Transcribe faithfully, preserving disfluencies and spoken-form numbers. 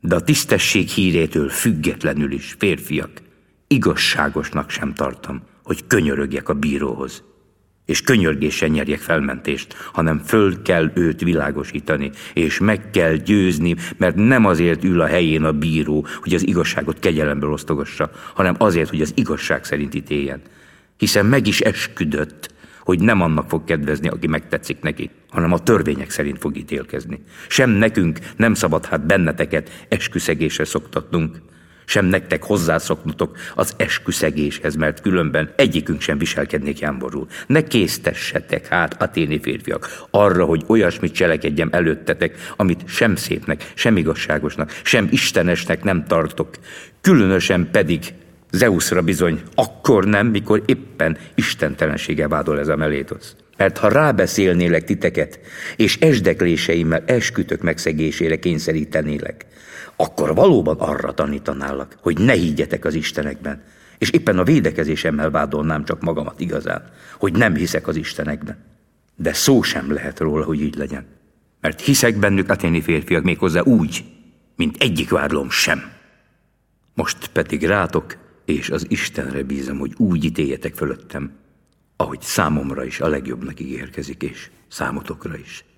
De a tisztesség hírétől függetlenül is, férfiak, igazságosnak sem tartom, hogy könyörögjek a bíróhoz, és könyörgésen nyerjek felmentést, hanem föl kell őt világosítani, és meg kell győzni, mert nem azért ül a helyén a bíró, hogy az igazságot kegyelemből osztogassa, hanem azért, hogy az igazság szerint ítéljen. Hiszen meg is esküdött, hogy nem annak fog kedvezni, aki megtetszik neki, hanem a törvények szerint fog ítélkezni. Sem nekünk nem szabad hát benneteket esküszegésre szoktatnunk, sem nektek hozzászoknotok az esküszegéshez, mert különben egyikünk sem viselkednék jámborul. Ne késztessetek hát, athéni férfiak, arra, hogy olyasmit cselekedjem előttetek, amit sem szépnek, sem igazságosnak, sem istenesnek nem tartok. Különösen pedig Zeuszra bizony, akkor nem, mikor éppen istentelenséggel vádol ez a Melétosz. Mert ha rábeszélnélek titeket, és esdekléseimmel eskütök megszegésére kényszerítenélek, akkor valóban arra tanítanálak, hogy ne higgyetek az istenekben, és éppen a védekezésemmel vádolnám csak magamat igazán, hogy nem hiszek az istenekben. De szó sem lehet róla, hogy így legyen. Mert hiszek bennük, athéni férfiak, méghozzá úgy, mint egyik vádlom sem. Most pedig rátok és az Istenre bízom, hogy úgy ítéljetek fölöttem, ahogy számomra is a legjobbnak ígérkezik, és számotokra is.